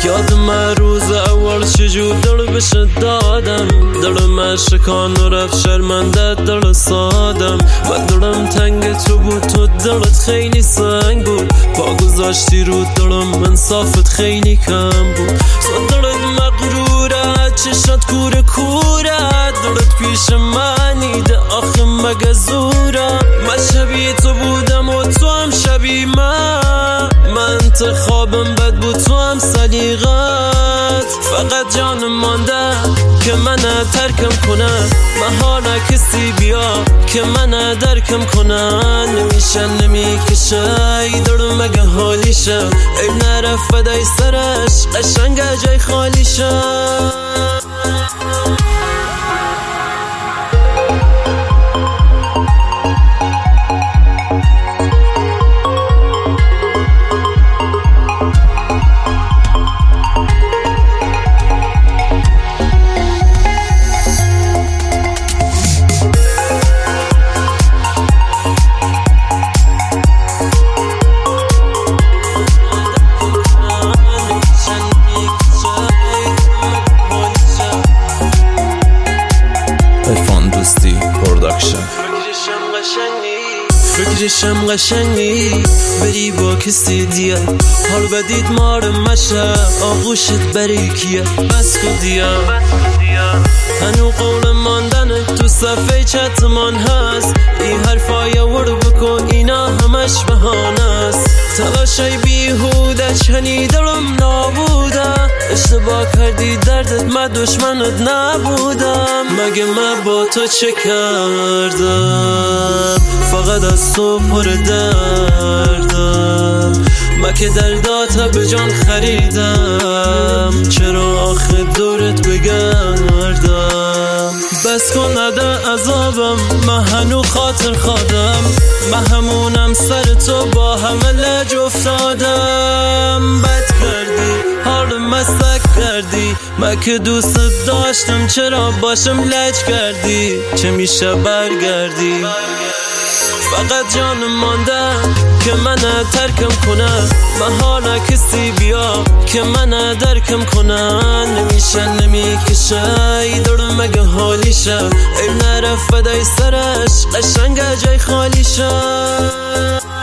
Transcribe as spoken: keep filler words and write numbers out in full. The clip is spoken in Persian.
یادم روز اول چجور دل بشه دادم، دلم شکان و رفت شرمنده دل سادم. من دلم تنگ تو بود، تو دلت خیلی سنگ بود، پا گذاشتی رو دلم انصافت خیلی کم بود. تو دلت مغروره، چشات کوره کوره، دلت پیش منیده آخه مگه زوره. من شبیه تو بودم و تو هم شبیه من، من انتخابم بد بود تو هم سلیقت. فقط جانم مانده که من ترکم کنه، بهانه کسی بیا که من درکم کنه. نمیشه نمیکشه ای دلم مگه حالیشه، عیب نره فدای سرش قشنگه جای خالیشه. فکرشم قشنگی بری با کسی دیگه، حال بدید مار مشه آغوشت بری کیه. بس کن دیگه هنو قول ماندن تو صفحه چتمان هست، این حرفای ور بکن اینا همش بهانه است. تلاشای بیهوده چنی دلم نابوده، اشتباه کردی دردت من دشمنت نبودم. مگه من با تو چه کردم فقط از تو پر دردم، من که دردات به جان خریدم، چرا آخه دورت بگردم. بس کن نده عذابم من هنو خاطر خادم، من همونم سر تو با همه لج افتادم. بد کردی حال مستک کردی، من که دوست داشتم چرا باشم لج کردی. چه میشه برگردی؟ فقط جانم مانده که من ترکم کنه، بهانه کسی بیا که من درکم کنه. نمیشه نمیکشه ای دلم مگه حالیشه، عیب نره فدای سرش قشنگه جای خالیشه.